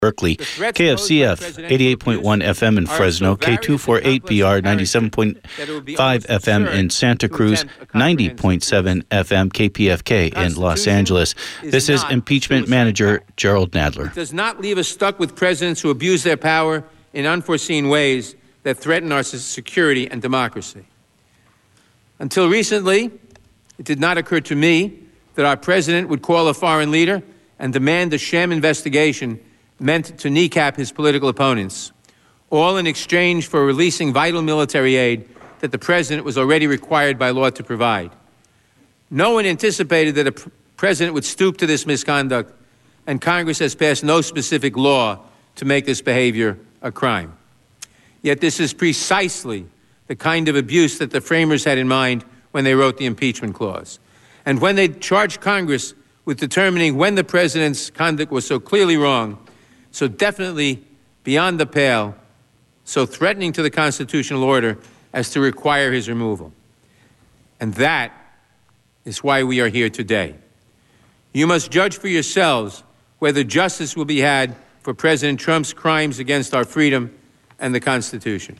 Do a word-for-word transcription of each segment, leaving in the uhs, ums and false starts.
Berkeley, K F C F eighty-eight point one F M in Fresno, K two forty-eight B R ninety-seven point five F M in Santa Cruz, ninety point seven F M K P F K in Los Angeles. This is impeachment manager Jerrold Nadler. It does not leave us stuck with presidents who abuse their power in unforeseen ways that threaten our security and democracy. Until recently, it did not occur to me that our president would call a foreign leader and demand a sham investigation meant to kneecap his political opponents, all in exchange for releasing vital military aid that the president was already required by law to provide. No one anticipated that a pr- president would stoop to this misconduct, and Congress has passed no specific law to make this behavior a crime. Yet this is precisely the kind of abuse that the framers had in mind when they wrote the impeachment clause. And when they charged Congress with determining when the president's conduct was so clearly wrong, so definitely beyond the pale, so threatening to the constitutional order as to require his removal. And that is why we are here today. You must judge for yourselves whether justice will be had for President Trump's crimes against our freedom and the Constitution.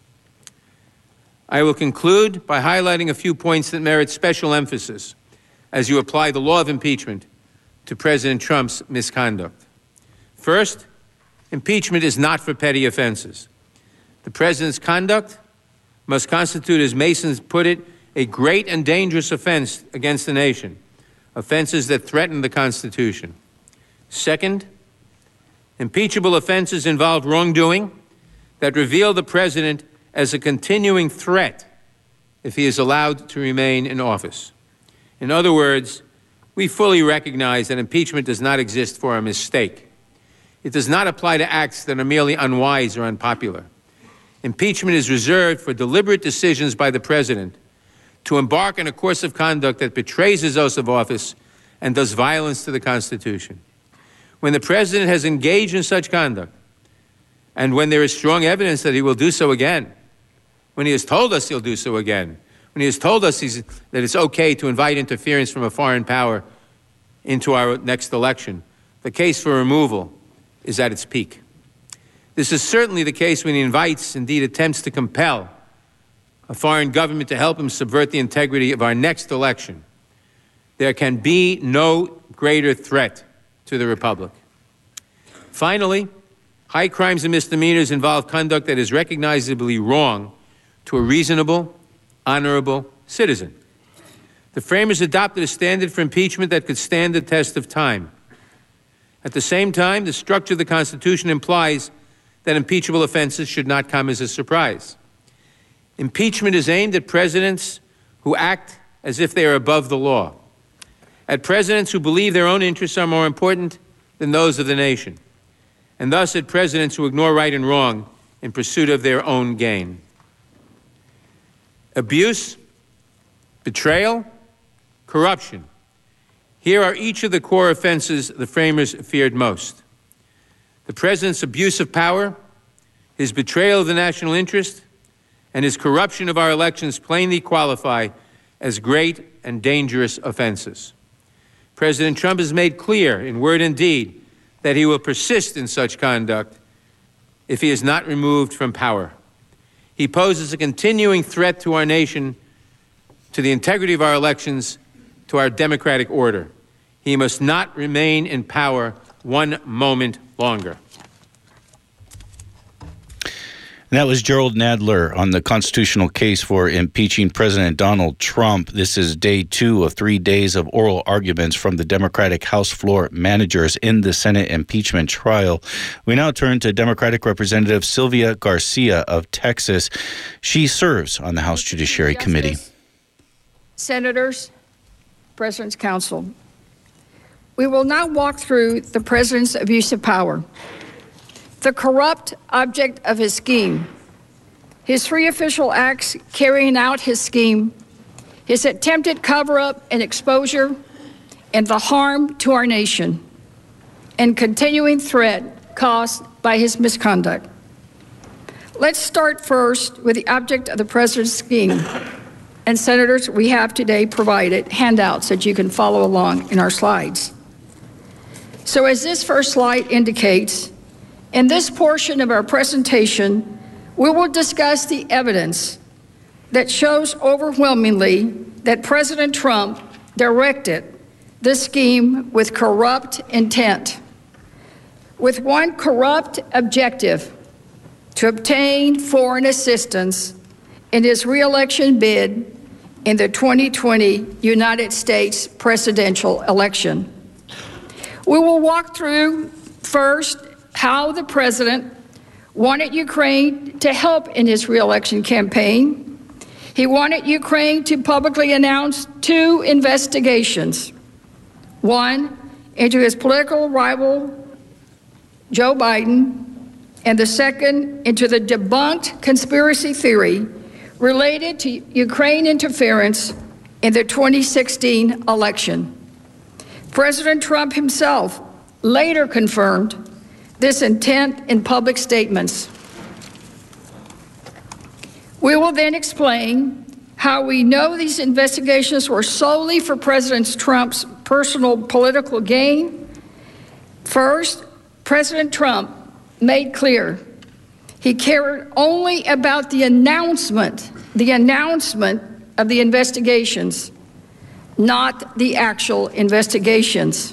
I will conclude by highlighting a few points that merit special emphasis as you apply the law of impeachment to President Trump's misconduct. First, impeachment is not for petty offenses. The president's conduct must constitute, as Masons put it, a great and dangerous offense against the nation, offenses that threaten the Constitution. Second, impeachable offenses involve wrongdoing that reveal the president as a continuing threat if he is allowed to remain in office. In other words, we fully recognize that impeachment does not exist for a mistake. It does not apply to acts that are merely unwise or unpopular. Impeachment is reserved for deliberate decisions by the president to embark on a course of conduct that betrays his oath of office and does violence to the Constitution. When the president has engaged in such conduct, and when there is strong evidence that he will do so again, when he has told us he'll do so again, when he has told us he's, that it's okay to invite interference from a foreign power into our next election, the case for removal is at its peak. This is certainly the case when he invites, indeed attempts to compel, a foreign government to help him subvert the integrity of our next election. There can be no greater threat to the Republic. Finally, high crimes and misdemeanors involve conduct that is recognizably wrong to a reasonable, honorable citizen. The framers adopted a standard for impeachment that could stand the test of time. At the same time, the structure of the Constitution implies that impeachable offenses should not come as a surprise. Impeachment is aimed at presidents who act as if they are above the law, at presidents who believe their own interests are more important than those of the nation, and thus at presidents who ignore right and wrong in pursuit of their own gain. Abuse, betrayal, corruption. Here are each of the core offenses the framers feared most. The president's abuse of power, his betrayal of the national interest, and his corruption of our elections plainly qualify as great and dangerous offenses. President Trump has made clear in word and deed that he will persist in such conduct if he is not removed from power. He poses a continuing threat to our nation, to the integrity of our elections, to our democratic order. He must not remain in power one moment longer. And that was Jerrold Nadler on the constitutional case for impeaching President Donald Trump. This is day two of three days of oral arguments from the Democratic House floor managers in the Senate impeachment trial. We now turn to Democratic Representative Sylvia Garcia of Texas. She serves on the House Judiciary Justice, Committee. Senators, President's Counsel, we will now walk through the President's abuse of power, the corrupt object of his scheme, his three official acts carrying out his scheme, his attempted cover-up and exposure, and the harm to our nation and continuing threat caused by his misconduct. Let's start first with the object of the President's scheme. And Senators, we have today provided handouts that you can follow along in our slides. So as this first slide indicates, In this portion of our presentation, we will discuss the evidence that shows overwhelmingly that President Trump directed this scheme with corrupt intent, with one corrupt objective: to obtain foreign assistance in his re-election bid in the twenty twenty United States presidential election. We will walk through first how the president wanted Ukraine to help in his re-election campaign. He wanted Ukraine to publicly announce two investigations, one into his political rival, Joe Biden, and the second into the debunked conspiracy theory related to Ukraine interference in the twenty sixteen election. President Trump himself later confirmed this intent in public statements. We will then explain how we know these investigations were solely for President Trump's personal political gain. First, President Trump made clear he cared only about the announcement, the announcement of the investigations, not the actual investigations.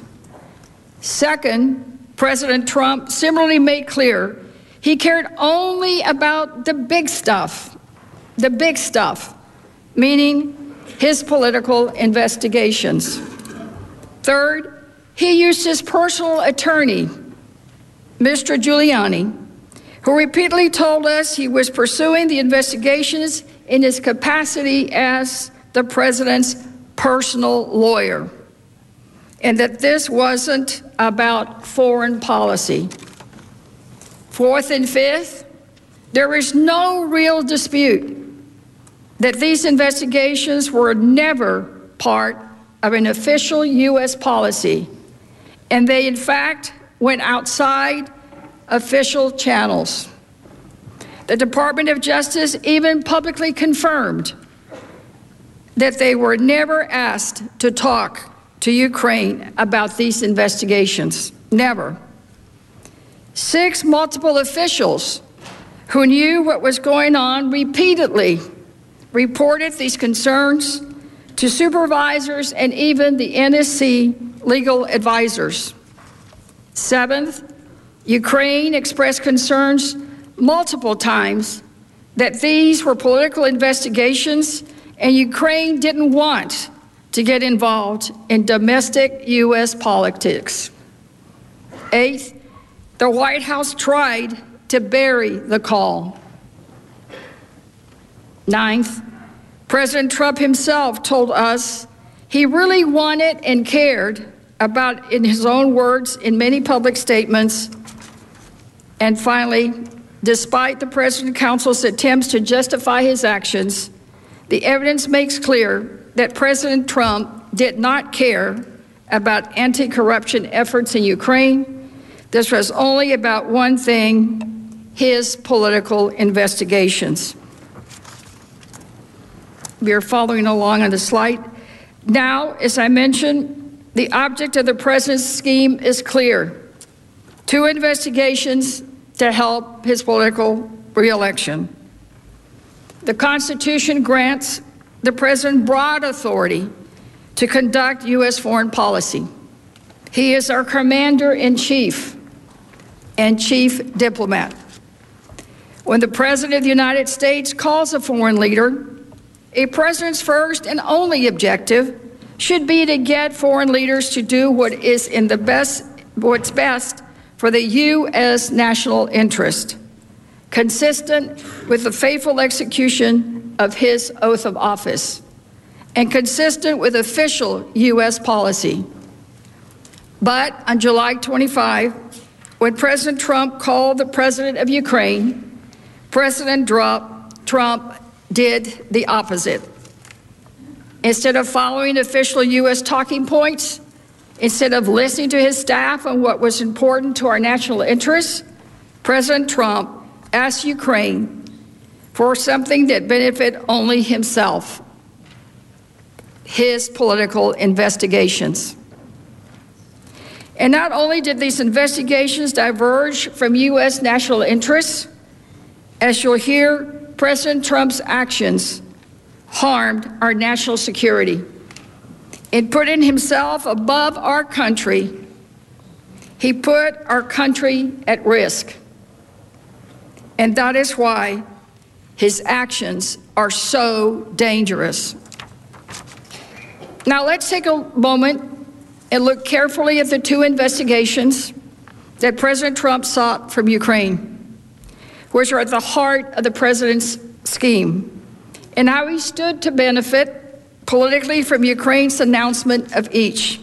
Second, President Trump similarly made clear he cared only about the big stuff, the big stuff, meaning his political investigations. Third, he used his personal attorney, Mister Giuliani, who repeatedly told us he was pursuing the investigations in his capacity as the president's personal lawyer, and that this wasn't about foreign policy. Fourth and fifth, there is no real dispute that these investigations were never part of an official U S policy, and they in fact went outside official channels. The Department of Justice even publicly confirmed that they were never asked to talk to Ukraine about these investigations. Never. Six multiple officials who knew what was going on repeatedly reported these concerns to supervisors and even the N S C legal advisors. Seventh, Ukraine expressed concerns multiple times that these were political investigations and Ukraine didn't want to get involved in domestic U S politics. Eighth, the White House tried to bury the call. Ninth, President Trump himself told us he really wanted and cared about, in his own words, in many public statements. And finally, despite the President Council's attempts to justify his actions, the evidence makes clear that President Trump did not care about anti-corruption efforts in Ukraine. This was only about one thing: his political investigations. We are following along on the slide. Now, as I mentioned, the object of the president's scheme is clear: two investigations to help his political re-election. The Constitution grants the president broad authority to conduct U S foreign policy. He is our commander-in-chief and chief diplomat. When the President of the United States calls a foreign leader, a president's first and only objective should be to get foreign leaders to do what is in the best, what's best for the U S national interest, consistent with the faithful execution of his oath of office, and consistent with official U S policy. But on July twenty-fifth, when President Trump called the president of Ukraine, President Trump did the opposite. Instead of following official U S talking points, instead of listening to his staff on what was important to our national interests, President Trump asked Ukraine for something that benefited only himself: his political investigations. And not only did these investigations diverge from U S national interests, as you'll hear, President Trump's actions harmed our national security. In putting himself above our country, he put our country at risk. And that is why his actions are so dangerous. Now let's take a moment and look carefully at the two investigations that President Trump sought from Ukraine, which are at the heart of the president's scheme, and how he stood to benefit politically from Ukraine's announcement of each.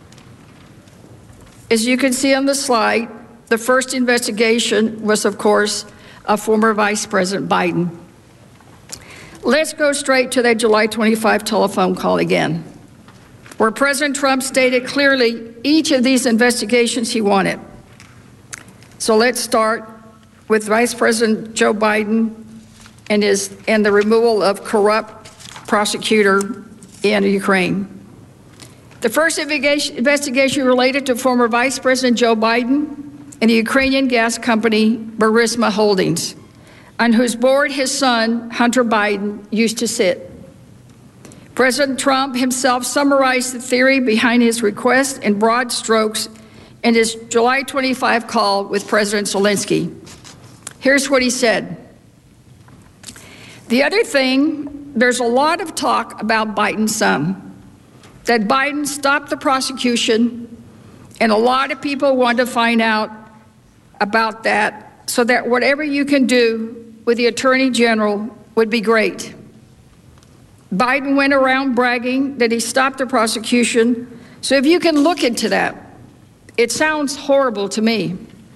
As you can see on the slide, the first investigation was, of course, of former Vice President Biden. Let's go straight to that July twenty-fifth telephone call again, where President Trump stated clearly each of these investigations he wanted. So let's start with Vice President Joe Biden and, his, and the removal of corrupt prosecutor in Ukraine. The first investigation related to former Vice President Joe Biden and the Ukrainian gas company Burisma Holdings, on whose board his son, Hunter Biden, used to sit. President Trump himself summarized the theory behind his request in broad strokes in his July twenty-fifth call with President Zelensky. Here's what he said. The other thing, there's a lot of talk about Biden's son, that Biden stopped the prosecution, and a lot of people want to find out about that, so that whatever you can do with the Attorney General would be great. Biden went around bragging that he stopped the prosecution, so if you can look into that, it sounds horrible to me.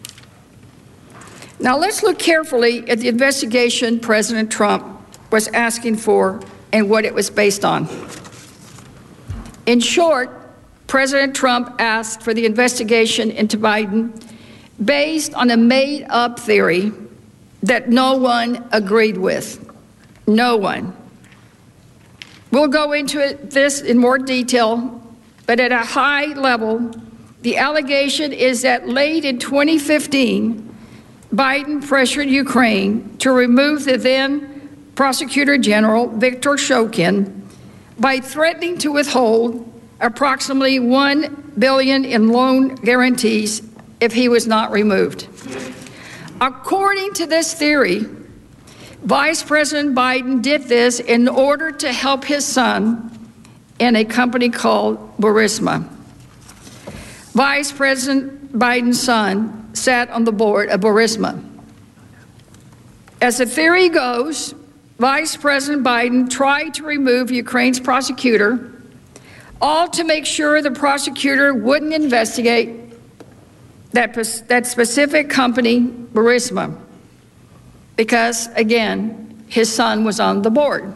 Now let's look carefully at the investigation President Trump was asking for and what it was based on. In short, President Trump asked for the investigation into Biden based on a made-up theory that no one agreed with. No one. We'll go into it, this in more detail, but at a high level, the allegation is that late in twenty fifteen, Biden pressured Ukraine to remove the then Prosecutor General, Viktor Shokin, by threatening to withhold approximately one billion dollars in loan guarantees if he was not removed. According to this theory, Vice President Biden did this in order to help his son in a company called Burisma. Vice President Biden's son sat on the board of Burisma. As the theory goes, Vice President Biden tried to remove Ukraine's prosecutor, all to make sure the prosecutor wouldn't investigate that, that specific company, Burisma, because, again, his son was on the board.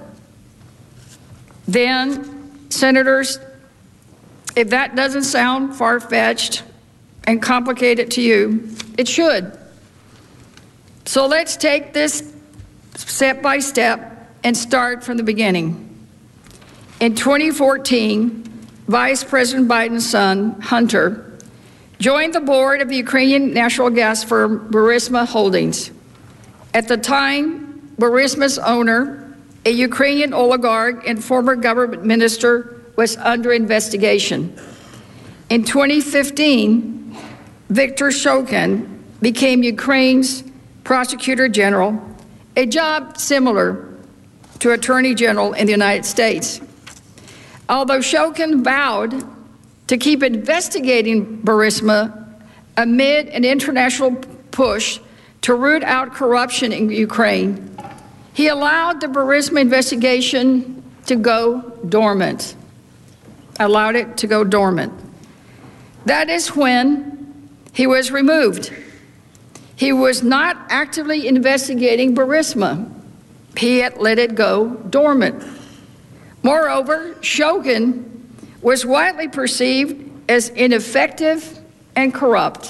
Then, senators, if that doesn't sound far-fetched and complicated to you, it should. So let's take this step by step and start from the beginning. In twenty fourteen, Vice President Biden's son, Hunter, joined the board of the Ukrainian natural gas firm Burisma Holdings. At the time, Burisma's owner, a Ukrainian oligarch and former government minister, was under investigation. In twenty fifteen, Viktor Shokin became Ukraine's Prosecutor General, a job similar to Attorney General in the United States. Although Shokin vowed to keep investigating Burisma amid an international push to root out corruption in Ukraine, he allowed the Burisma investigation to go dormant, allowed it to go dormant. That is when he was removed. He was not actively investigating Burisma. He had let it go dormant. Moreover, Shokin was widely perceived as ineffective and corrupt.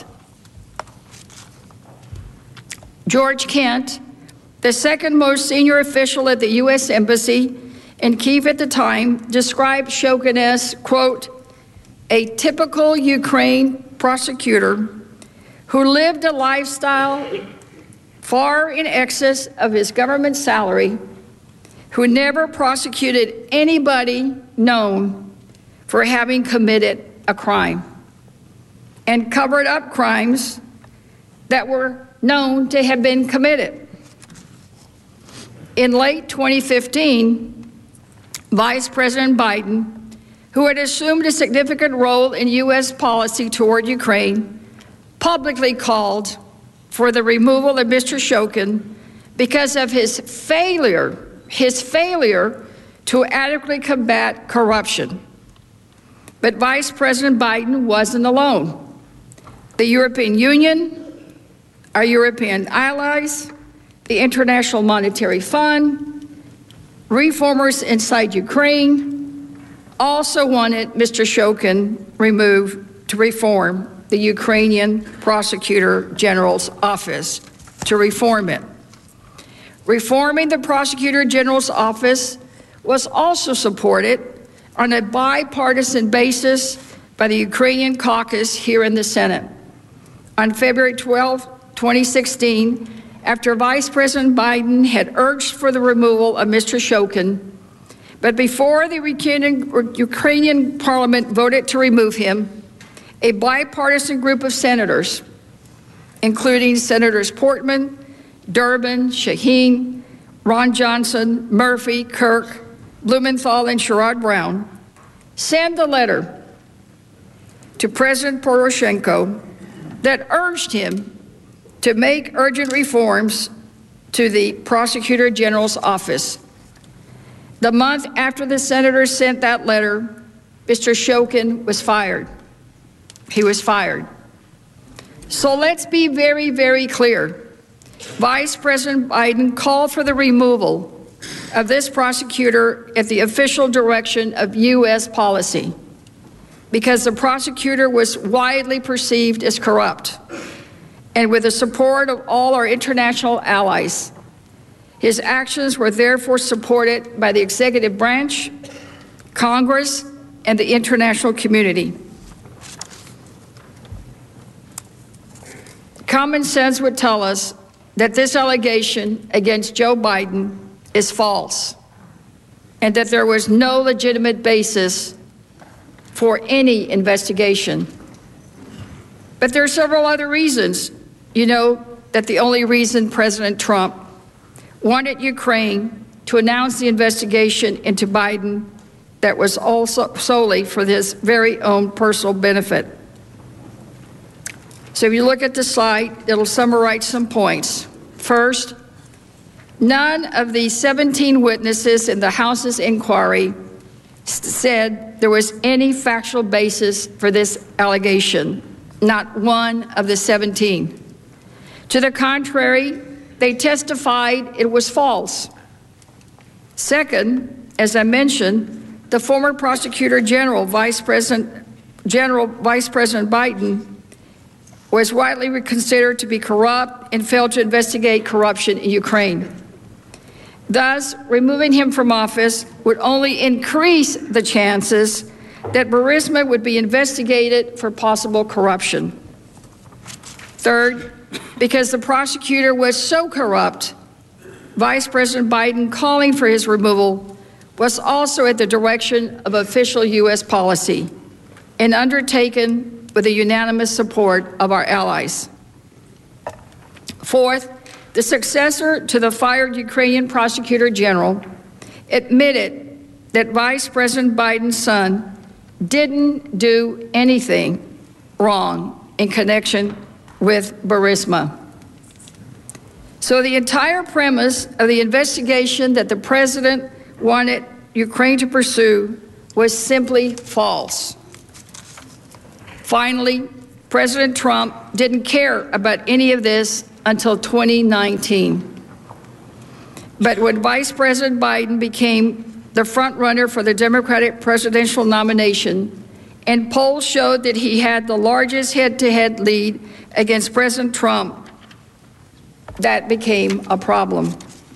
George Kent, the second most senior official at the U S Embassy in Kyiv at the time, described Shokin as, quote, a typical Ukraine prosecutor who lived a lifestyle far in excess of his government salary, who never prosecuted anybody known for having committed a crime, and covered up crimes that were known to have been committed. In late twenty fifteen, Vice President Biden, who had assumed a significant role in U S policy toward Ukraine, publicly called for the removal of Mister Shokin because of his failure, his failure to adequately combat corruption. But Vice President Biden wasn't alone. The European Union, our European allies, the International Monetary Fund, reformers inside Ukraine also wanted Mister Shokin removed to reform the Ukrainian Prosecutor General's office, to reform it. Reforming the Prosecutor General's office was also supported on a bipartisan basis by the Ukrainian caucus here in the Senate. On February twelfth, twenty sixteen, after Vice President Biden had urged for the removal of Mister Shokin, but before the Ukrainian parliament voted to remove him, a bipartisan group of senators, including Senators Portman, Durbin, Shaheen, Ron Johnson, Murphy, Kirk, Blumenthal, and Sherrod Brown, sent a letter to President Poroshenko that urged him to make urgent reforms to the Prosecutor General's office. The month after the senators sent that letter, Mister Shokin was fired. He was fired. So let's be very, very clear. Vice President Biden called for the removal of this prosecutor at the official direction of U S policy because the prosecutor was widely perceived as corrupt. And with the support of all our international allies, his actions were therefore supported by the executive branch, Congress, and the international community. Common sense would tell us that this allegation against Joe Biden is false and that there was no legitimate basis for any investigation. But there are several other reasons. You know that the only reason President Trump wanted Ukraine to announce the investigation into Biden that was also solely for his very own personal benefit. So if you look at the slide, it'll summarize some points. First, none of the seventeen witnesses in the House's inquiry said there was any factual basis for this allegation, not one of the seventeen. To the contrary, they testified it was false. Second, as I mentioned, the former Prosecutor General, Vice President, General Vice President Biden, was widely considered to be corrupt and failed to investigate corruption in Ukraine. Thus, removing him from office would only increase the chances that Burisma would be investigated for possible corruption. Third, because the prosecutor was so corrupt, Vice President Biden calling for his removal was also at the direction of official U S policy and undertaken with the unanimous support of our allies. Fourth, the successor to the fired Ukrainian Prosecutor General admitted that Vice President Biden's son didn't do anything wrong in connection with Burisma. So the entire premise of the investigation that the president wanted Ukraine to pursue was simply false. Finally, President Trump didn't care about any of this until twenty nineteen. But when Vice President Biden became the front runner for the Democratic presidential nomination, and polls showed that he had the largest head-to-head lead against President Trump, that became a problem.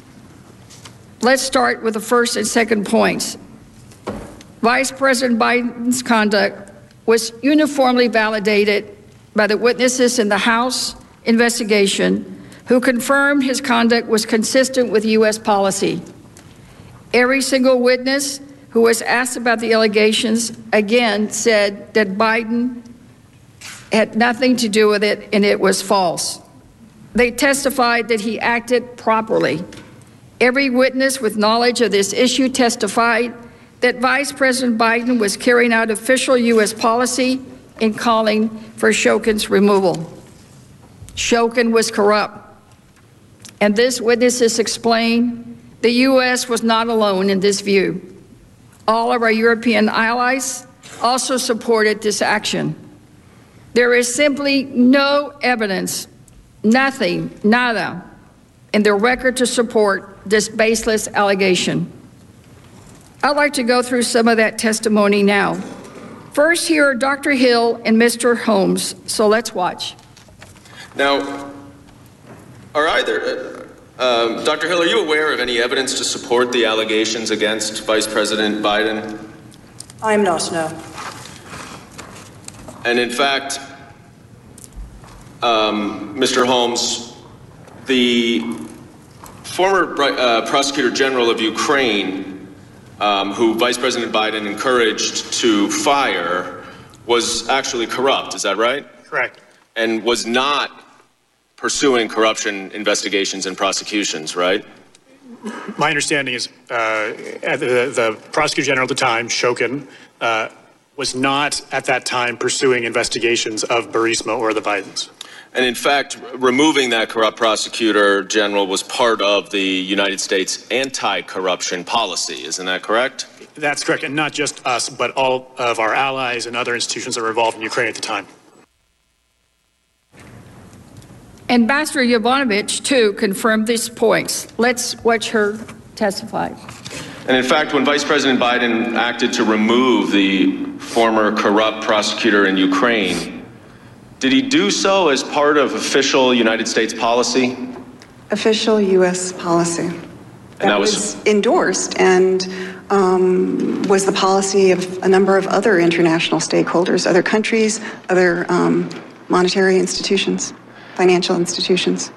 Let's start with the first and second points. Vice President Biden's conduct was uniformly validated by the witnesses in the House investigation who confirmed his conduct was consistent with U S policy. Every single witness who was asked about the allegations again said that Biden had nothing to do with it and it was false. They testified that he acted properly. Every witness with knowledge of this issue testified that Vice President Biden was carrying out official U S policy in calling for Shokin's removal. Shokin was corrupt. And this witnesses explained the U S was not alone in this view. All of our European allies also supported this action. There is simply no evidence, nothing, nada, in the record to support this baseless allegation. I'd like to go through some of that testimony now. First, here are Doctor Hill and Mister Holmes, so let's watch. Now, are either, uh, um, Doctor Hill, are you aware of any evidence to support the allegations against Vice President Biden? I'm not, no. And in fact, um, Mister Holmes, the former uh, Prosecutor General of Ukraine, um, who Vice President Biden encouraged to fire, was actually corrupt, is that right? Correct. And was not pursuing corruption investigations and prosecutions, right? My understanding is uh, the, the Prosecutor General at the time, Shokin, uh, was not at that time pursuing investigations of Burisma or the Bidens. And in fact, removing that corrupt prosecutor general was part of the United States anti-corruption policy, isn't that correct? That's correct, and not just us, but all of our allies and other institutions that were involved in Ukraine at the time. Ambassador Yovanovitch, too, confirmed these points. Let's watch her testify. And in fact, when Vice President Biden acted to remove the former corrupt prosecutor in Ukraine, did he do so as part of official United States policy? Official U S policy. That, and that was, was endorsed and um, was the policy of a number of other international stakeholders, other countries, other um, monetary institutions, financial institutions.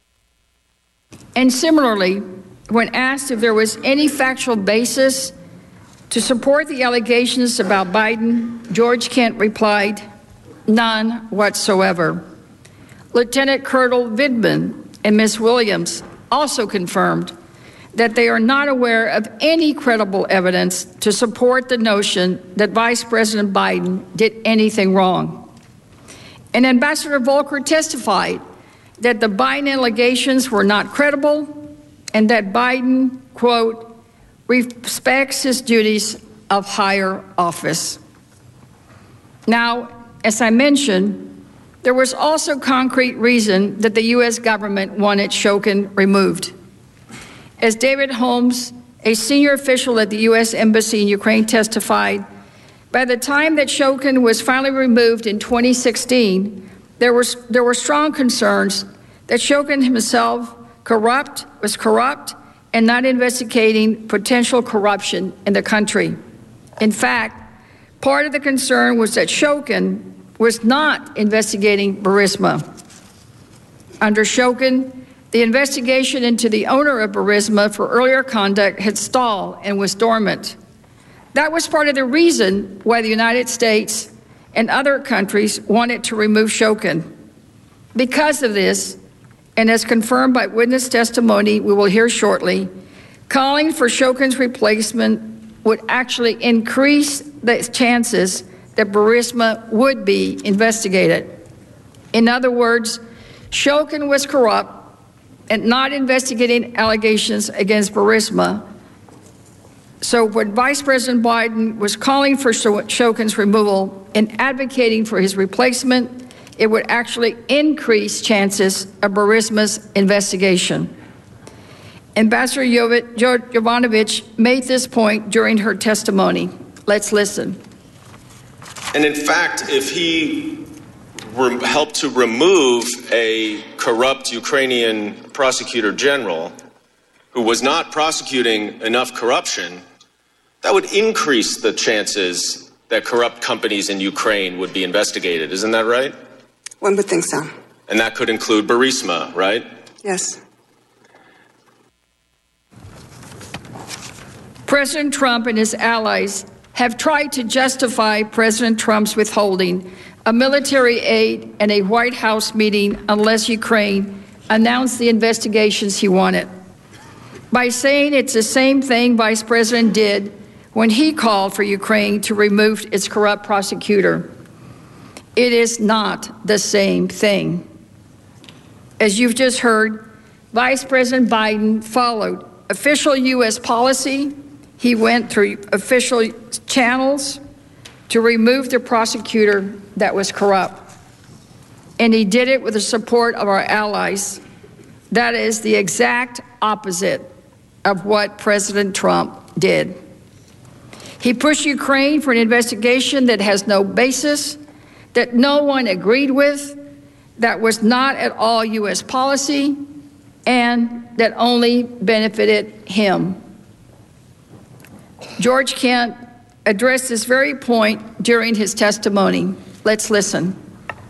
And similarly, when asked if there was any factual basis to support the allegations about Biden, George Kent replied, none whatsoever. Lieutenant Colonel Vidman and Miz Williams also confirmed that they are not aware of any credible evidence to support the notion that Vice President Biden did anything wrong. And Ambassador Volker testified that the Biden allegations were not credible and that Biden, quote, respects his duties of higher office. Now, as I mentioned, there was also concrete reason that the U S government wanted Shokin removed. As David Holmes, a senior official at the U S Embassy in Ukraine, testified, by the time that Shokin was finally removed in twenty sixteen, there, was, there were strong concerns that Shokin himself corrupt, was corrupt and not investigating potential corruption in the country. In fact, part of the concern was that Shokin was not investigating Burisma. Under Shokin, the investigation into the owner of Burisma for earlier conduct had stalled and was dormant. That was part of the reason why the United States and other countries wanted to remove Shokin. Because of this, and as confirmed by witness testimony we will hear shortly, calling for Shokin's replacement would actually increase the chances that Burisma would be investigated. In other words, Shokin was corrupt and not investigating allegations against Burisma. So when Vice President Biden was calling for Shokin's removal and advocating for his replacement, it would actually increase chances of Burisma's investigation. Ambassador Yovanovitch made this point during her testimony. Let's listen. And in fact, if he re- helped to remove a corrupt Ukrainian prosecutor general who was not prosecuting enough corruption, that would increase the chances that corrupt companies in Ukraine would be investigated. Isn't that right? One would think so. And that could include Burisma, right? Yes. President Trump and his allies have tried to justify President Trump's withholding of military aid and a White House meeting unless Ukraine announced the investigations he wanted, by saying it's the same thing Vice President did when he called for Ukraine to remove its corrupt prosecutor. It is not the same thing. As you've just heard, Vice President Biden followed official U S policy. He went through official channels to remove the prosecutor that was corrupt. And he did it with the support of our allies. That is the exact opposite of what President Trump did. He pushed Ukraine for an investigation that has no basis, that no one agreed with, that was not at all U S policy, and that only benefited him. George Kent addressed this very point during his testimony. Let's listen.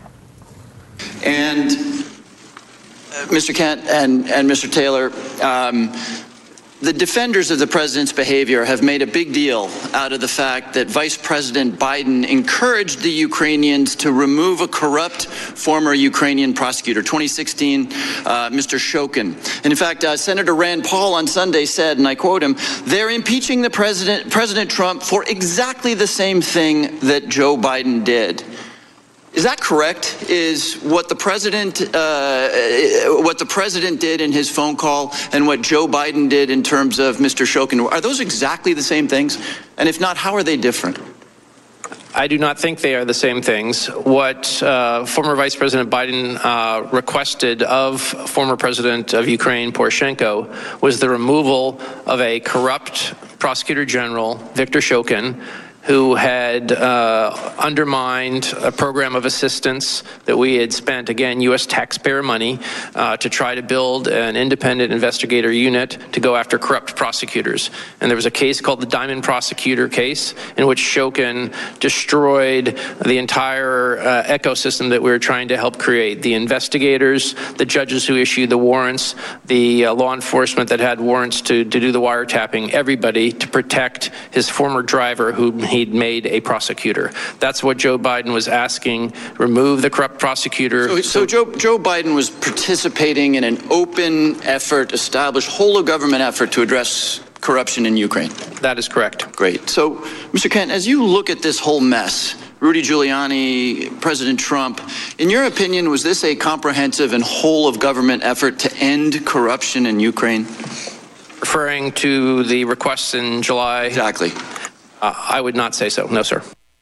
And uh, Mister Kent and, and Mister Taylor, um, the defenders of the president's behavior have made a big deal out of the fact that Vice President Biden encouraged the Ukrainians to remove a corrupt former Ukrainian prosecutor, twenty sixteen, uh, Mister Shokin. And in fact, uh, Senator Rand Paul on Sunday said, and I quote him, "They're impeaching the president, President Trump for exactly the same thing that Joe Biden did." Is that correct? Is what the president, uh, what the president did in his phone call and what Joe Biden did in terms of Mister Shokin, are those exactly the same things? And if not, how are they different? I do not think they are the same things. What uh, former Vice President Biden uh, requested of former President of Ukraine, Poroshenko, was the removal of a corrupt prosecutor general, Viktor Shokin, who had uh, undermined a program of assistance that we had spent, again, U S taxpayer money, uh, to try to build an independent investigator unit to go after corrupt prosecutors. And there was a case called the Diamond Prosecutor case, in which Shokin destroyed the entire uh, ecosystem that we were trying to help create. The investigators, the judges who issued the warrants, the uh, law enforcement that had warrants to, to do the wiretapping, everybody to protect his former driver who he he'd made a prosecutor. That's what Joe Biden was asking, remove the corrupt prosecutor. So, so Joe, Joe Biden was participating in an open effort, established whole of government effort to address corruption in Ukraine. That is correct. Great. So, Mister Kent, as you look at this whole mess, Rudy Giuliani, President Trump, in your opinion, was this a comprehensive and whole of government effort to end corruption in Ukraine? Referring to the requests in July? Exactly. Uh, I would not say so. No, sir.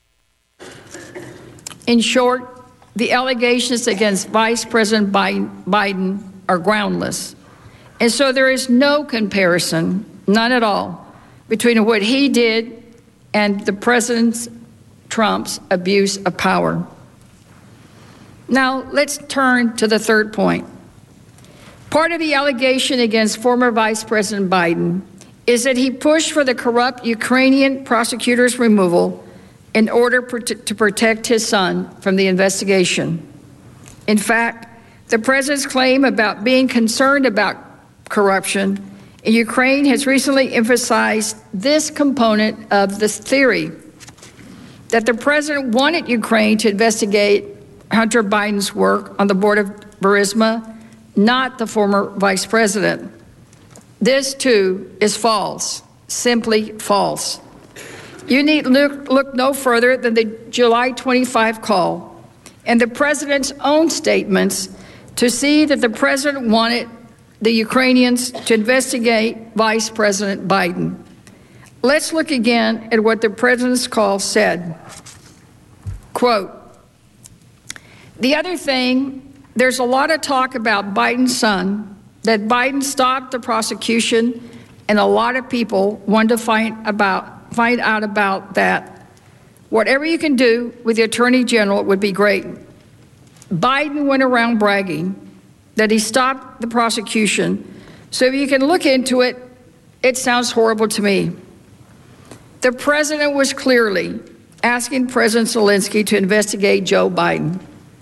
In short, the allegations against Vice President Biden are groundless. And so there is no comparison, none at all, between what he did and the President Trump's abuse of power. Now, let's turn to the third point. Part of the allegation against former Vice President Biden is that he pushed for the corrupt Ukrainian prosecutor's removal in order to protect his son from the investigation. In fact, the president's claim about being concerned about corruption in Ukraine has recently emphasized this component of this theory, that the president wanted Ukraine to investigate Hunter Biden's work on the board of Burisma, not the former vice president. This, too, is false, simply false. You need look, look no further than the July twenty-fifth call and the president's own statements to see that the president wanted the Ukrainians to investigate Vice President Biden. Let's look again at what the president's call said. Quote, "The other thing, there's a lot of talk about Biden's son, that Biden stopped the prosecution, and a lot of people want to find about find out about that. Whatever you can do with the Attorney General would be great. Biden went around bragging that he stopped the prosecution, so if you can look into it, it sounds horrible to me." The president was clearly asking President Zelensky to investigate Joe Biden.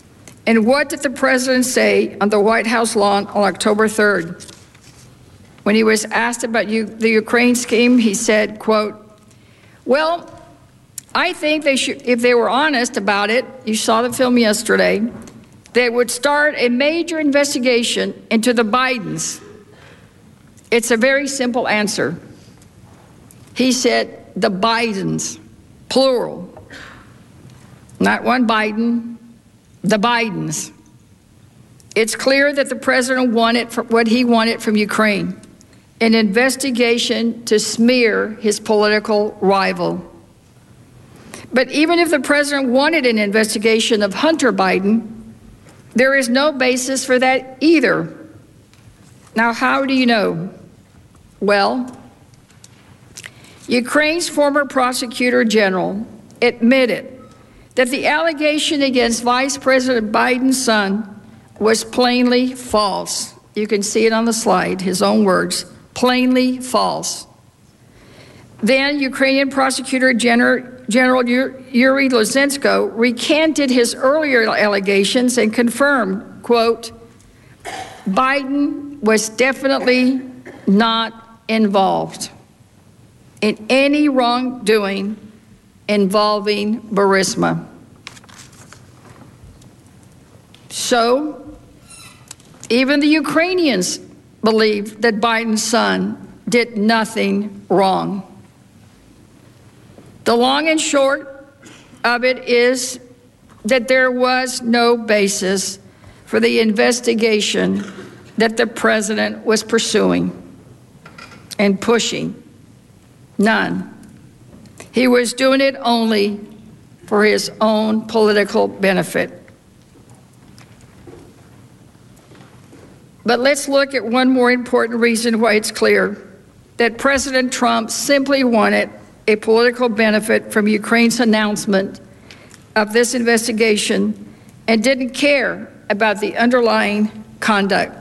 And what did the president say on the White House lawn on October third? When he was asked about you, the Ukraine scheme, he said, quote, well, I think they should, if they were honest about it, you saw the film yesterday, they would start a major investigation into the Bidens. It's a very simple answer. He said the Bidens, plural. Not one Biden, the Bidens. It's clear that the president wanted what he wanted from Ukraine, an investigation to smear his political rival. But even if the president wanted an investigation of Hunter Biden, there is no basis for that either. Now, how do you know? Well, Ukraine's former prosecutor general admitted that the allegation against Vice President Biden's son was plainly false. You can see it on the slide, his own words, plainly false. Then Ukrainian prosecutor general General Yuri Lutsenko recanted his earlier allegations and confirmed, quote, Biden was definitely not involved in any wrongdoing involving Burisma. So, even the Ukrainians believe that Biden's son did nothing wrong. The long and short of it is that there was no basis for the investigation that the president was pursuing and pushing. None. He was doing it only for his own political benefit. But let's look at one more important reason why it's clear that President Trump simply wanted a political benefit from Ukraine's announcement of this investigation and didn't care about the underlying conduct.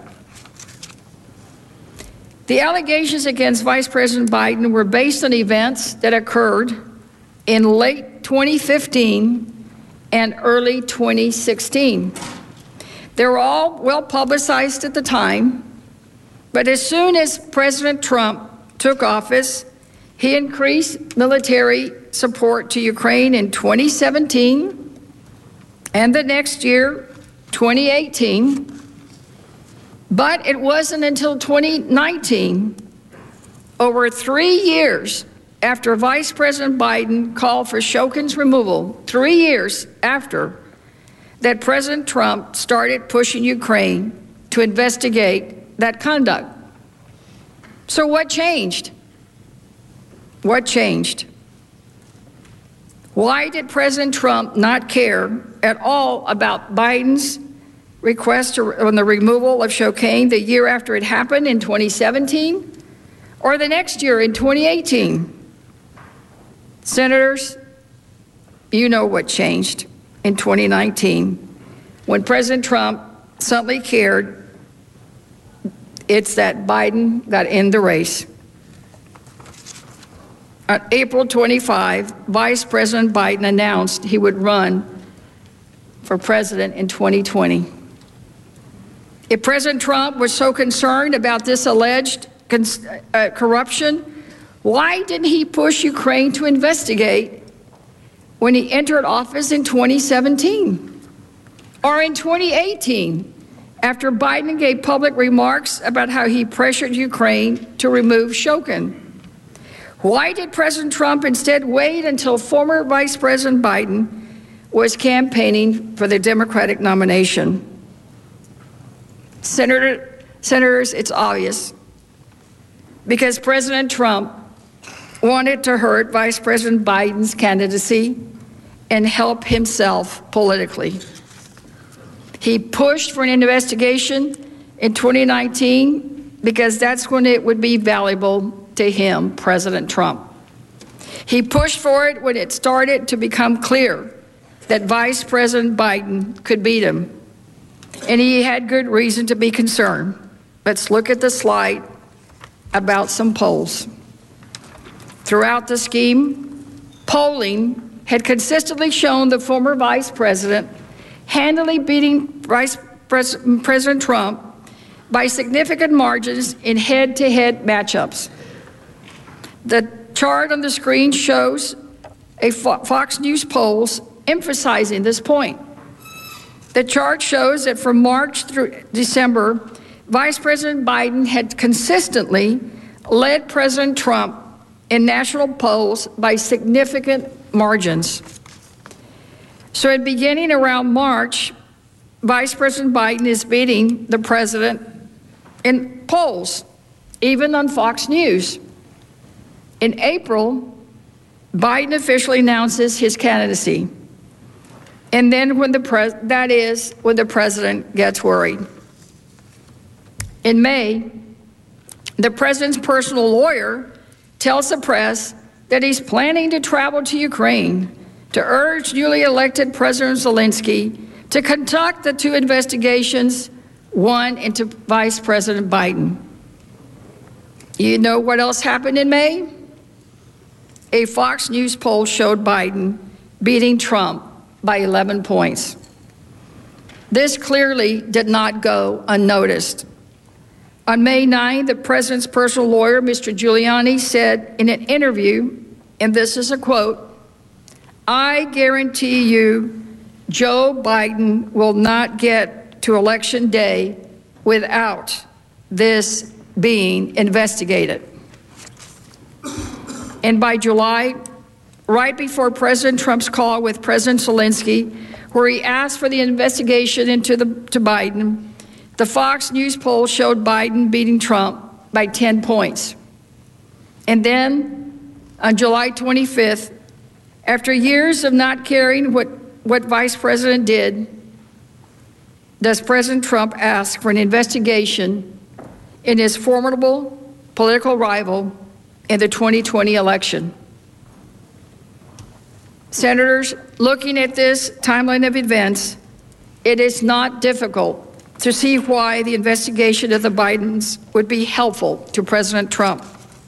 The allegations against Vice President Biden were based on events that occurred in late twenty fifteen and early twenty sixteen. They were all well publicized at the time, but as soon as President Trump took office, he increased military support to Ukraine in twenty seventeen and the next year, twenty eighteen. But it wasn't until twenty nineteen, over three years after Vice President Biden called for Shokin's removal, three years after, that President Trump started pushing Ukraine to investigate that conduct. So what changed? What changed? Why did President Trump not care at all about Biden's request on the removal of Shokin the year after it happened in twenty seventeen or the next year in twenty eighteen? Senators, you know what changed in twenty nineteen when President Trump suddenly cared. It's that Biden got in the race. On April twenty-fifth, Vice President Biden announced he would run for president in twenty twenty. If President Trump was so concerned about this alleged uh, corruption, why didn't he push Ukraine to investigate when he entered office in twenty seventeen or in twenty eighteen, after Biden gave public remarks about how he pressured Ukraine to remove Shokin? Why did President Trump instead wait until former Vice President Biden was campaigning for the Democratic nomination? Senator, senators, it's obvious. Because President Trump wanted to hurt Vice President Biden's candidacy and help himself politically. He pushed for an investigation in twenty nineteen because that's when it would be valuable to him, President Trump. He pushed for it when it started to become clear that Vice President Biden could beat him. And he had good reason to be concerned. Let's look at the slide about some polls. Throughout the scheme, polling had consistently shown the former vice president handily beating Vice Pres- President Trump by significant margins in head-to-head matchups. The chart on the screen shows a Fo- Fox News polls emphasizing this point. The chart shows that from March through December, Vice President Biden had consistently led President Trump in national polls by significant margins. So at beginning around March, Vice President Biden is beating the president in polls, even on Fox News. In April, Biden officially announces his candidacy. And then when the pres- that is when the president gets worried. In May, the president's personal lawyer tells the press that he's planning to travel to Ukraine to urge newly elected President Zelensky to conduct the two investigations, one into Vice President Biden. You know what else happened in May? A Fox News poll showed Biden beating Trump by eleven points. This clearly did not go unnoticed. On May ninth, the president's personal lawyer, Mister Giuliani, said in an interview, and this is a quote, "I guarantee you Joe Biden will not get to Election Day without this being investigated." And by July, right before President Trump's call with President Zelensky, where he asked for the investigation into the, to Biden, the Fox News poll showed Biden beating Trump by ten points. And then on July twenty-fifth, after years of not caring what, what Vice President did, does President Trump ask for an investigation in his formidable political rival in the twenty twenty election. Senators, looking at this timeline of events, it is not difficult to see why the investigation of the Bidens would be helpful to President Trump.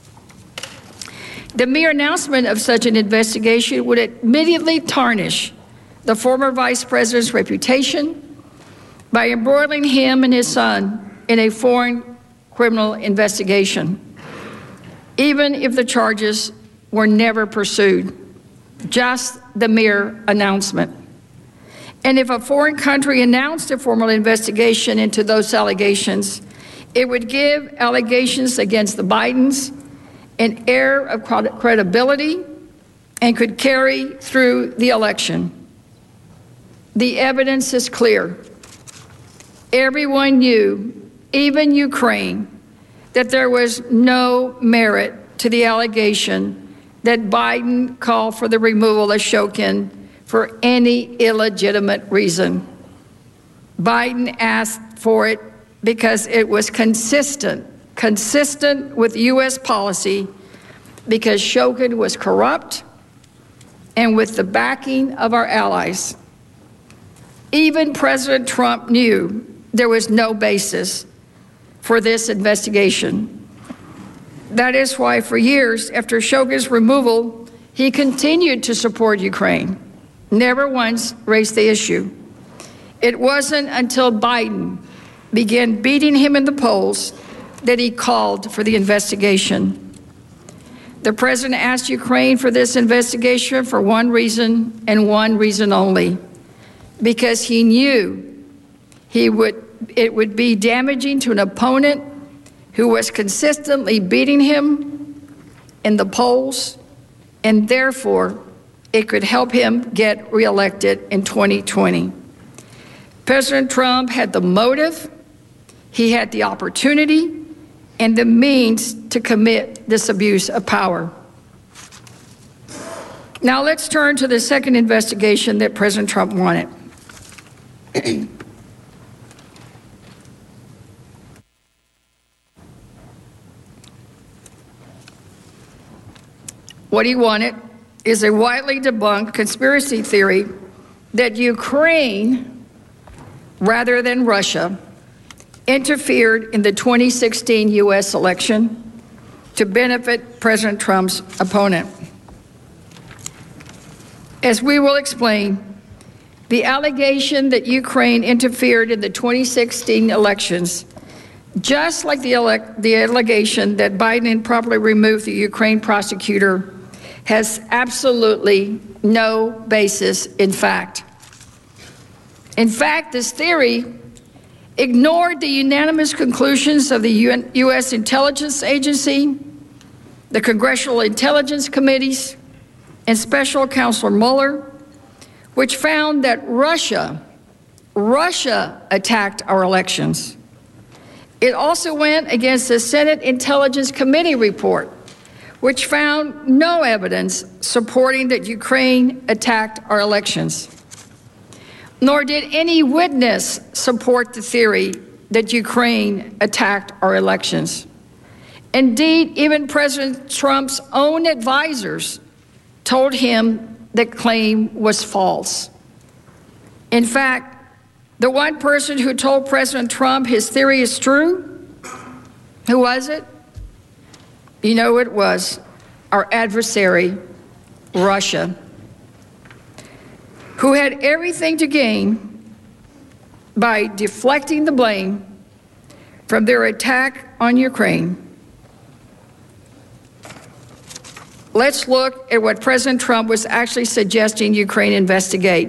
The mere announcement of such an investigation would immediately tarnish the former vice president's reputation by embroiling him and his son in a foreign criminal investigation, even if the charges were never pursued, just the mere announcement. And if a foreign country announced a formal investigation into those allegations, it would give allegations against the Bidens an air of credibility and could carry through the election. The evidence is clear. Everyone knew, even Ukraine, that there was no merit to the allegation that Biden called for the removal of Shokin for any illegitimate reason. Biden asked for it because it was consistent, consistent with U S policy, because Shokin was corrupt and with the backing of our allies. Even President Trump knew there was no basis for this investigation. That is why for years after Shokin's removal, he continued to support Ukraine, never once raised the issue. It wasn't until Biden began beating him in the polls that he called for the investigation. The president asked Ukraine for this investigation for one reason and one reason only, because he knew he would, it would be damaging to an opponent who was consistently beating him in the polls, and therefore it could help him get reelected in twenty twenty. President Trump had the motive, he had the opportunity, and the means to commit this abuse of power. Now let's turn to the second investigation that President Trump wanted. What he wanted is a widely debunked conspiracy theory that Ukraine, rather than Russia, interfered in the twenty sixteen U S election to benefit President Trump's opponent. As we will explain, the the allegation that Ukraine interfered in the twenty sixteen elections, just like the, ele- the allegation that Biden improperly removed the Ukraine prosecutor, has absolutely no basis in fact. In fact, this theory ignored the unanimous conclusions of the U N U S Intelligence Agency, the Congressional Intelligence Committees, and Special Counsel Mueller, which found that Russia, Russia attacked our elections. It also went against the Senate Intelligence Committee report, which found no evidence supporting that Ukraine attacked our elections. Nor did any witness support the theory that Ukraine attacked our elections. Indeed, even President Trump's own advisors told him the claim was false. In fact, the one person who told President Trump his theory is true, who was it? You know it was our adversary, Russia, who had everything to gain by deflecting the blame from their attack on Ukraine. Let's look at what President Trump was actually suggesting Ukraine investigate.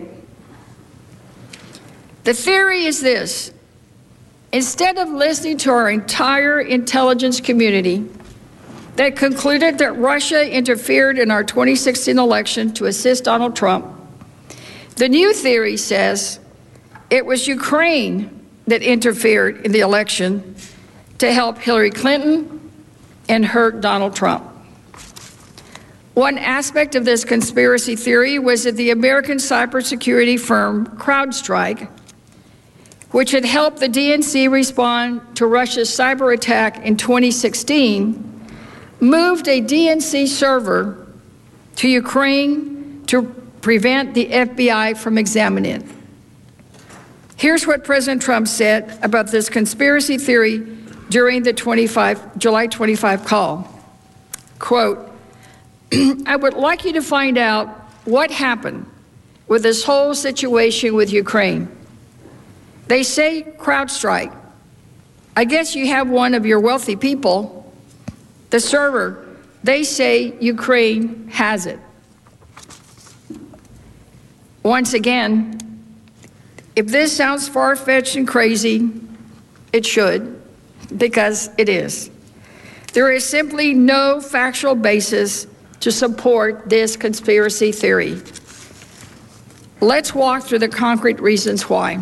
The theory is this: instead of listening to our entire intelligence community that concluded that Russia interfered in our twenty sixteen election to assist Donald Trump, the new theory says it was Ukraine that interfered in the election to help Hillary Clinton and hurt Donald Trump. One aspect of this conspiracy theory was that the American cybersecurity firm CrowdStrike, which had helped the D N C respond to Russia's cyber attack in twenty sixteen, moved a D N C server to Ukraine to prevent the F B I from examining it. Here's what President Trump said about this conspiracy theory during the July twenty-fifth call. Quote, I would like you to find out what happened with this whole situation with Ukraine. They say CrowdStrike. I guess you have one of your wealthy people, the server. They say Ukraine has it. Once again, if this sounds far-fetched and crazy, it should, because it is. There is simply no factual basis to support this conspiracy theory. Let's walk through the concrete reasons why.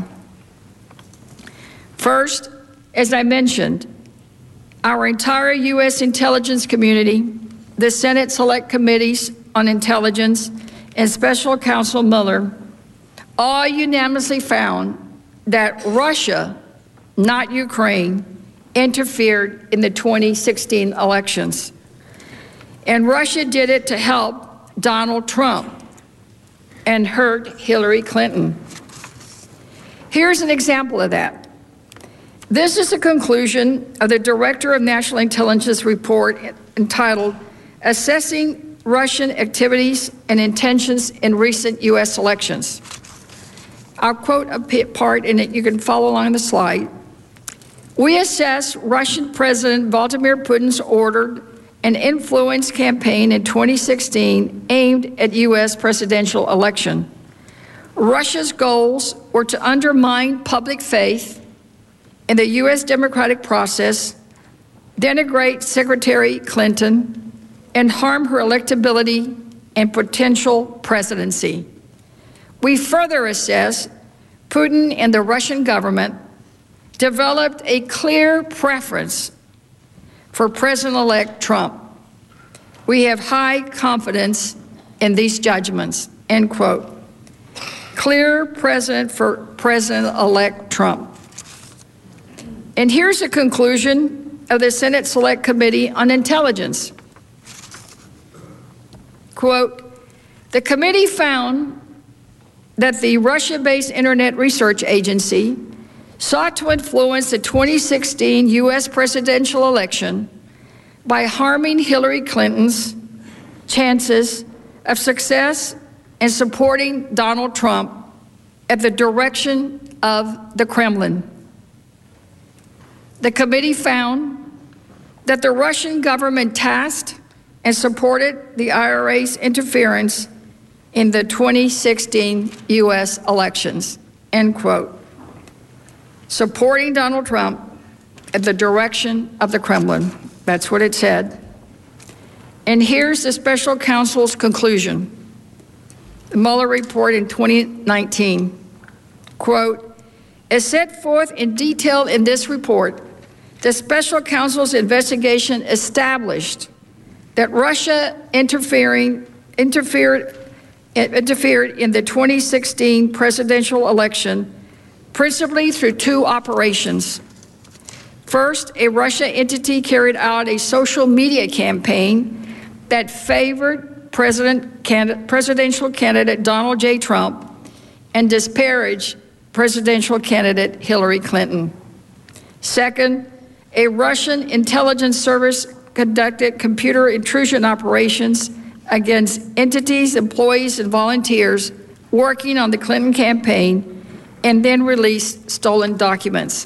First, as I mentioned, our entire U S intelligence community, the Senate Select Committees on Intelligence, and Special Counsel Mueller all unanimously found that Russia, not Ukraine, interfered in the twenty sixteen elections. And Russia did it to help Donald Trump and hurt Hillary Clinton. Here's an example of that. This is a conclusion of the Director of National Intelligence report entitled Assessing Russian Activities and Intentions in Recent U S Elections. I'll quote a part in it. You can follow along the slide. We assess Russian President Vladimir Putin's ordered and influence campaign in twenty sixteen aimed at U S presidential election. Russia's goals were to undermine public faith in the U S democratic process, denigrate Secretary Clinton, and harm her electability and potential presidency. We further assess Putin and the Russian government developed a clear preference for President-elect Trump. We have high confidence in these judgments, end quote. Clear precedent for President-elect Trump. And here's a conclusion of the Senate Select Committee on Intelligence. Quote, the committee found that the Russia-based Internet Research Agency sought to influence the twenty sixteen U S presidential election by harming Hillary Clinton's chances of success and supporting Donald Trump at the direction of the Kremlin. The committee found that the Russian government tasked and supported the I R A's interference in the twenty sixteen U S elections, end quote. Supporting Donald Trump at the direction of the Kremlin. That's what it said. And here's the special counsel's conclusion. The Mueller report in twenty nineteen, quote, as set forth in detail in this report, the special counsel's investigation established that Russia interfering, interfered, interfered in the twenty sixteen presidential election principally through two operations. First, a Russia entity carried out a social media campaign that favored President, candidate, presidential candidate Donald J. Trump and disparaged presidential candidate Hillary Clinton. Second, a Russian intelligence service conducted computer intrusion operations against entities, employees, and volunteers working on the Clinton campaign and then released stolen documents.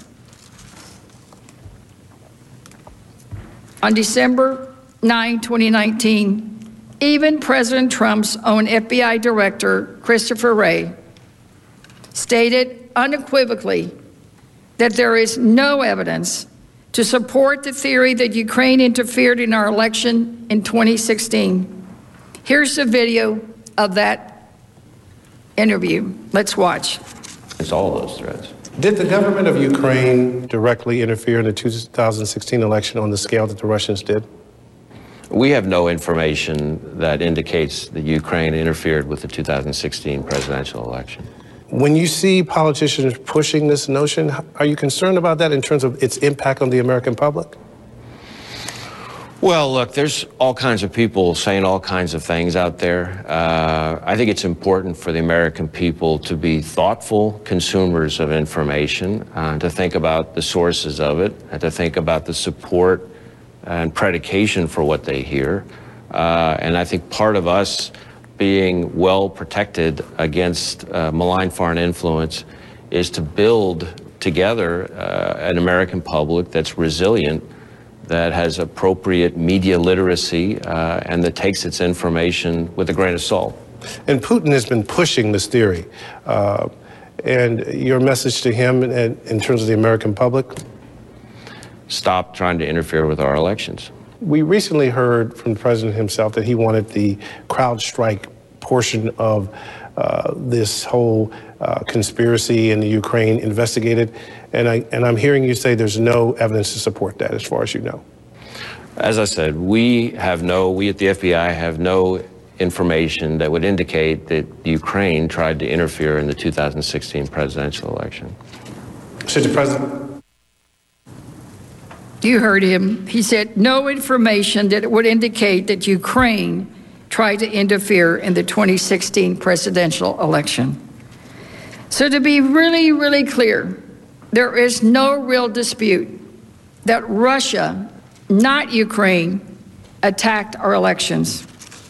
On December ninth, twenty nineteen, even President Trump's own F B I director, Christopher Wray, stated unequivocally that there is no evidence to support the theory that Ukraine interfered in our election in twenty sixteen. Here's a video of that interview. Let's watch. It's all those threats. Did the government of Ukraine directly interfere in the two thousand sixteen election on the scale that the Russians did? We have no information that indicates that Ukraine interfered with the two thousand sixteen presidential election. When you see politicians pushing this notion, are you concerned about that in terms of its impact on the American public? Well, look, there's all kinds of people saying all kinds of things out there. Uh, I think it's important for the American people to be thoughtful consumers of information, uh, to think about the sources of it, and to think about the support and predication for what they hear. Uh, and I think part of us being well protected against uh, malign foreign influence is to build together uh, an American public that's resilient, that has appropriate media literacy, uh, and that takes its information with a grain of salt. And Putin has been pushing this theory. Uh, and your message to him in, in terms of the American public? Stop trying to interfere with our elections. We recently heard from the president himself that he wanted the CrowdStrike portion of uh, this whole uh, conspiracy in the Ukraine investigated. And, I, and I'm hearing you say there's no evidence to support that as far as you know. As I said, we have no, we at the F B I have no information that would indicate that Ukraine tried to interfere in the two thousand sixteen presidential election. Mister President. You heard him. He said no information that would indicate that Ukraine tried to interfere in the twenty sixteen presidential election. So to be really, really clear, there is no real dispute that Russia, not Ukraine, attacked our elections.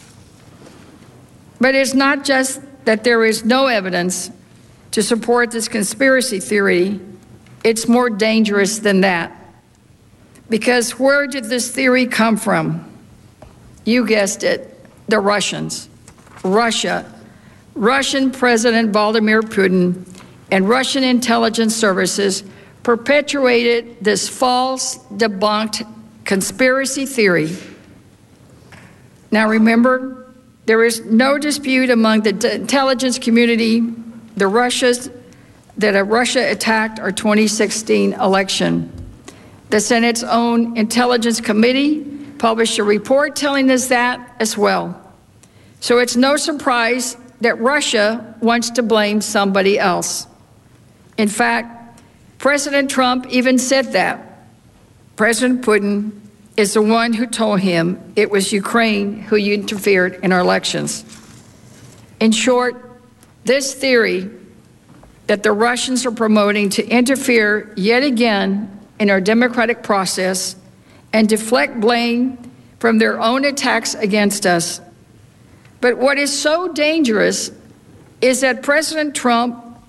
But it's not just that there is no evidence to support this conspiracy theory. It's more dangerous than that. Because where did this theory come from? You guessed it, the Russians. Russia. Russian President Vladimir Putin and Russian intelligence services perpetuated this false, debunked conspiracy theory. Now remember, there is no dispute among the intelligence community, the Russians, that a Russia attacked our twenty sixteen election. The Senate's own Intelligence Committee published a report telling us that as well. So it's no surprise that Russia wants to blame somebody else. In fact, President Trump even said that. President Putin is the one who told him it was Ukraine who interfered in our elections. In short, this theory that the Russians are promoting to interfere yet again in our democratic process and deflect blame from their own attacks against us. But what is so dangerous is that President Trump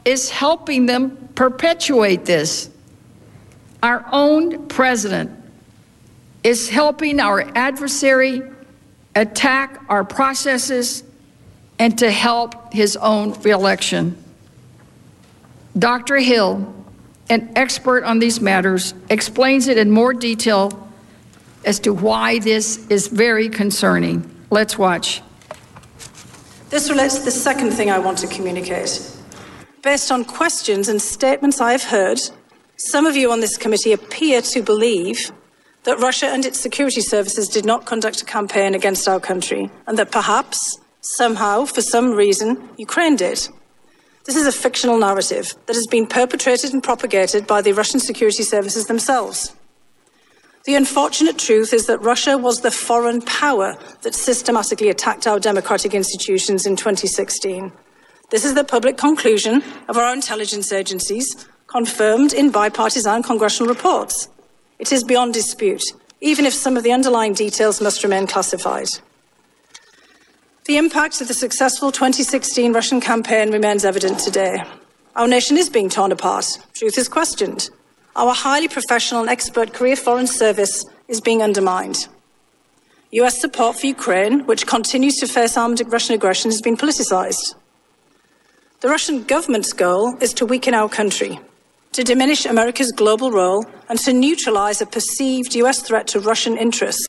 is helping them perpetuate this. Our own president is helping our adversary attack our processes and to help his own reelection. Doctor Hill, an expert on these matters, explains it in more detail as to why this is very concerning. Let's watch. This relates to the second thing I want to communicate. Based on questions and statements I've heard, some of you on this committee appear to believe that Russia and its security services did not conduct a campaign against our country, and that perhaps, somehow, for some reason, Ukraine did. This is a fictional narrative that has been perpetrated and propagated by the Russian security services themselves. The unfortunate truth is that Russia was the foreign power that systematically attacked our democratic institutions in twenty sixteen. This is the public conclusion of our intelligence agencies, confirmed in bipartisan congressional reports. It is beyond dispute, even if some of the underlying details must remain classified. The impact of the successful twenty sixteen Russian campaign remains evident today. Our nation is being torn apart. Truth is questioned. Our highly professional and expert career foreign service is being undermined. U S support for Ukraine, which continues to face armed Russian aggression, has been politicized. The Russian government's goal is to weaken our country, to diminish America's global role, and to neutralize a perceived U S threat to Russian interests.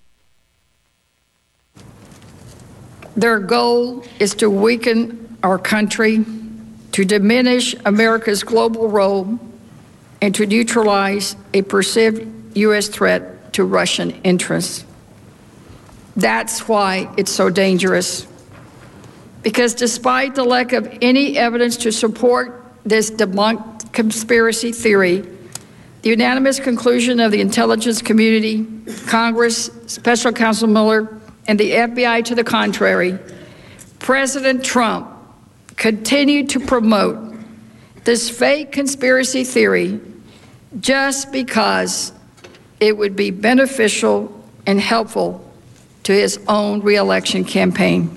Their goal is to weaken our country, to diminish America's global role, and to neutralize a perceived U S threat to Russian interests. That's why it's so dangerous. Because despite the lack of any evidence to support this debunked conspiracy theory, the unanimous conclusion of the intelligence community, Congress, Special Counsel Mueller, and the F B I to the contrary, President Trump continued to promote this fake conspiracy theory just because it would be beneficial and helpful to his own reelection campaign.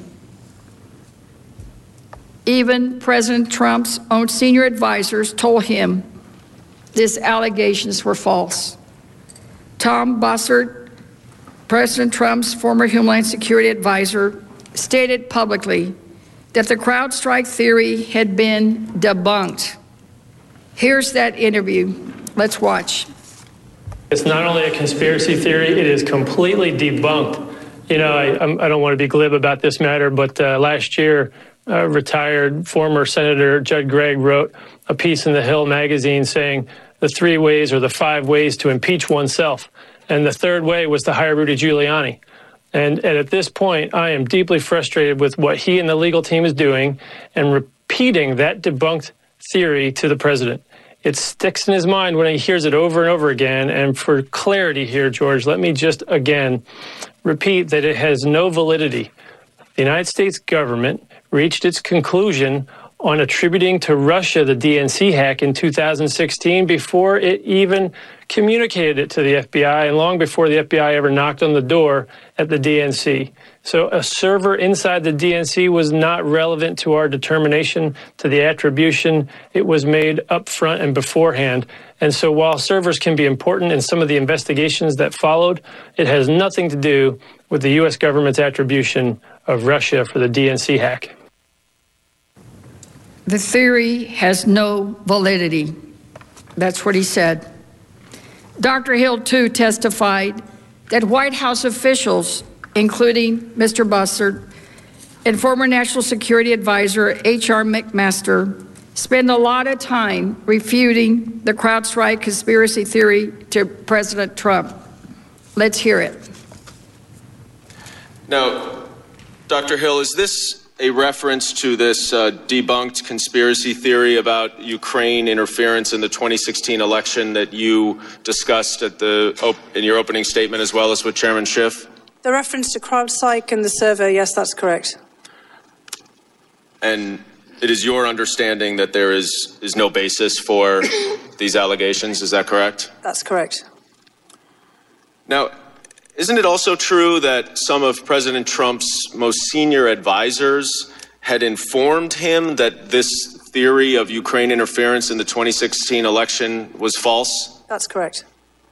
Even President Trump's own senior advisors told him these allegations were false. Tom Bossert, President Trump's former Homeland Security advisor, stated publicly that the CrowdStrike theory had been debunked. Here's that interview. Let's watch. It's not only a conspiracy theory, it is completely debunked. You know, I, I don't want to be glib about this matter, but uh, last year, uh, retired former Senator Judd Gregg wrote a piece in the Hill magazine saying the three ways or the five ways to impeach oneself. And the third way was to hire Rudy Giuliani. And, and at this point, I am deeply frustrated with what he and the legal team is doing and repeating that debunked theory to the president. It sticks in his mind when he hears it over and over again. And for clarity here, George, let me just again repeat that it has no validity. The United States government reached its conclusion on attributing to Russia the D N C hack in two thousand sixteen before it even communicated it to the F B I and long before the F B I ever knocked on the door at the D N C. So a server inside the D N C was not relevant to our determination to the attribution. It was made up front and beforehand. And so while servers can be important in some of the investigations that followed, it has nothing to do with the U S government's attribution of Russia for the D N C hack. The theory has no validity. That's what he said. Doctor Hill, too, testified that White House officials, including Mister Bossert and former National Security Advisor H R McMaster, spend a lot of time refuting the CrowdStrike conspiracy theory to President Trump. Let's hear it. Now, Doctor Hill, is this a reference to this uh, debunked conspiracy theory about Ukraine interference in the twenty sixteen election that you discussed at the op- in your opening statement, as well as with Chairman Schiff? The reference to CrowdStrike and the server, yes, that's correct. And it is your understanding that there is, is no basis for these allegations, is that correct? That's correct. Now, isn't it also true that some of President Trump's most senior advisors had informed him that this theory of Ukraine interference in the twenty sixteen election was false? That's correct.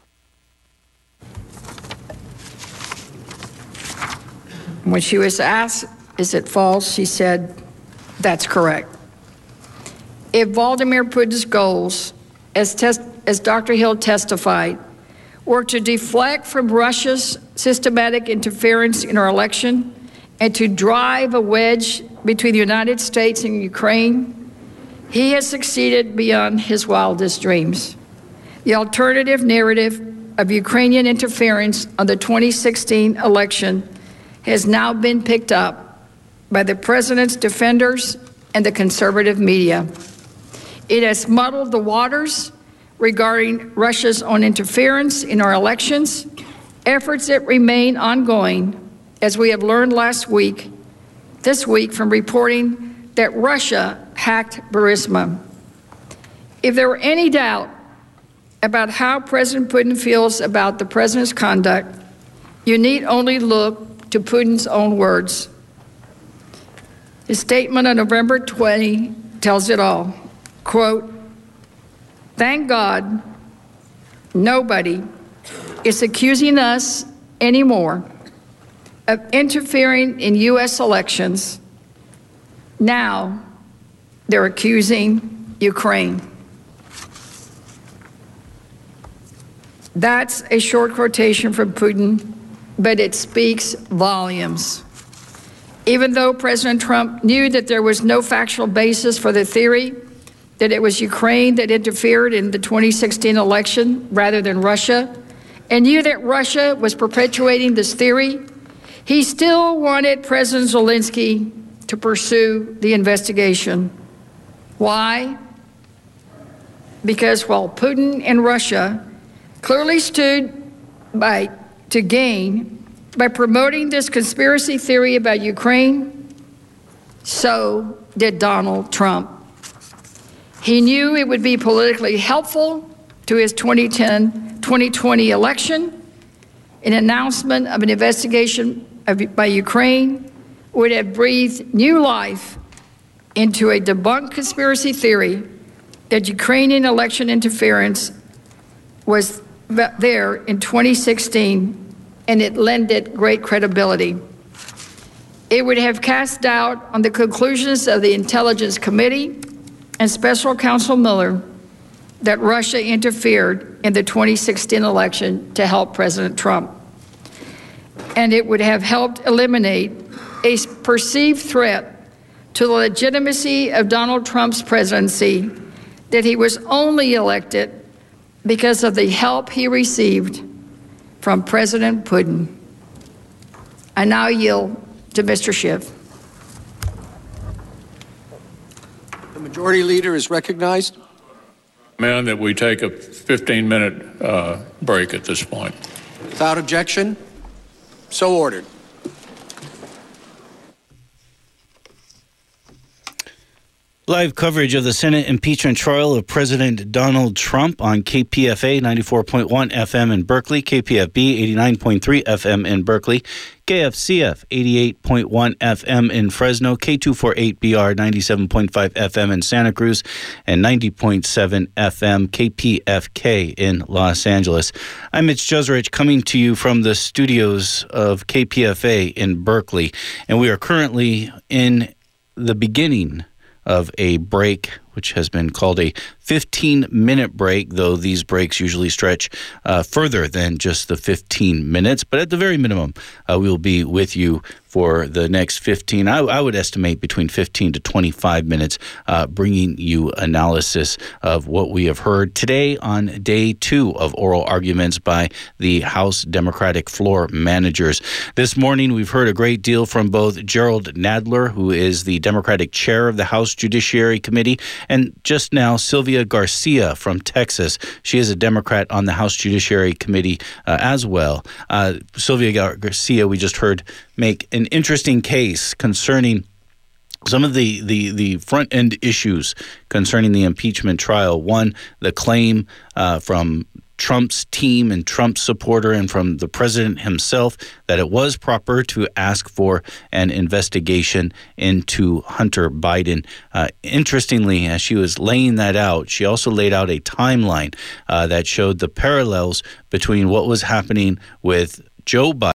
When she was asked, is it false, she said, that's correct. If Vladimir Putin's goals, as, test, as Doctor Hill testified, were to deflect from Russia's systematic interference in our election and to drive a wedge between the United States and Ukraine, he has succeeded beyond his wildest dreams. The alternative narrative of Ukrainian interference on the twenty sixteen election has now been picked up by the president's defenders and the conservative media. It has muddled the waters regarding Russia's own interference in our elections, efforts that remain ongoing, as we have learned last week, this week from reporting that Russia hacked Burisma. If there were any doubt about how President Putin feels about the president's conduct, you need only look to Putin's own words. His statement on November twentieth tells it all. Quote, thank God nobody is accusing us anymore of interfering in U S elections. Now they're accusing Ukraine. That's a short quotation from Putin, but it speaks volumes. Even though President Trump knew that there was no factual basis for the theory that it was Ukraine that interfered in the twenty sixteen election rather than Russia, and knew that Russia was perpetuating this theory, he still wanted President Zelensky to pursue the investigation. Why? Because while Putin and Russia clearly stood by to gain by promoting this conspiracy theory about Ukraine, so did Donald Trump. He knew it would be politically helpful to his twenty ten twenty twenty election. An announcement of an investigation of, by Ukraine would have breathed new life into a debunked conspiracy theory that Ukrainian election interference was there in twenty sixteen, and it lended great credibility. It would have cast doubt on the conclusions of the Intelligence Committee and Special Counsel Mueller that Russia interfered in the twenty sixteen election to help President Trump. And it would have helped eliminate a perceived threat to the legitimacy of Donald Trump's presidency that he was only elected because of the help he received from President Putin. I now yield to Mister Schiff. The Majority Leader is recognized. I demand that we take a fifteen-minute uh, break at this point. Without objection, so ordered. Live coverage of the Senate impeachment trial of President Donald Trump on K P F A ninety-four point one F M in Berkeley, K P F B eighty-nine point three F M in Berkeley, K F C F eighty-eight point one F M in Fresno, K two forty-eight B R ninety-seven point five F M in Santa Cruz, and ninety point seven F M K P F K in Los Angeles. I'm Mitch Jeserich, coming to you from the studios of K P F A in Berkeley, and we are currently in the beginning of a break, which has been called a fifteen-minute break, though these breaks usually stretch uh, further than just the fifteen minutes. But at the very minimum, uh, we will be with you for the next fifteen, I, I would estimate between fifteen to twenty-five minutes, uh, bringing you analysis of what we have heard today on day two of oral arguments by the House Democratic floor managers. This morning, we've heard a great deal from both Gerald Nadler, who is the Democratic chair of the House Judiciary Committee, and just now, Sylvia Garcia from Texas. She is a Democrat on the House Judiciary Committee uh, as well. Uh, Sylvia Gar- Garcia, we just heard make an interesting case concerning some of the, the, the front-end issues concerning the impeachment trial. One, the claim uh, from Trump's team and Trump's supporter and from the president himself that it was proper to ask for an investigation into Hunter Biden. Uh, interestingly, as she was laying that out, she also laid out a timeline uh, that showed the parallels between what was happening with Joe Biden